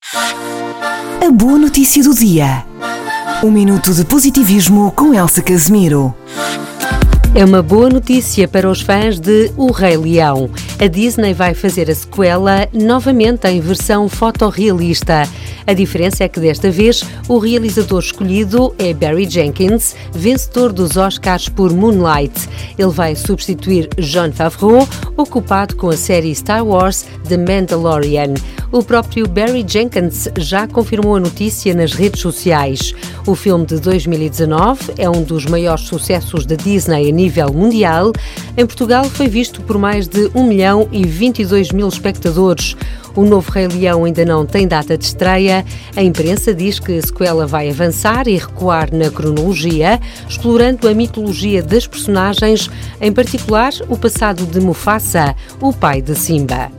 A boa notícia do dia. Um minuto de positivismo com Elsa Casemiro. É uma boa notícia para os fãs de O Rei Leão. A Disney vai fazer a sequela novamente em versão fotorrealista. A diferença é que desta vez o realizador escolhido é Barry Jenkins, vencedor dos Oscars por Moonlight. Ele vai substituir Jon Favreau, ocupado com a série Star Wars The Mandalorian. O próprio Barry Jenkins já confirmou a notícia nas redes sociais. O filme de 2019 é um dos maiores sucessos da Disney a nível mundial. Em Portugal foi visto por mais de 1.022.000 espectadores. O novo Rei Leão ainda não tem data de estreia. A imprensa diz que a sequela vai avançar e recuar na cronologia, explorando a mitologia das personagens, em particular o passado de Mufasa, o pai de Simba.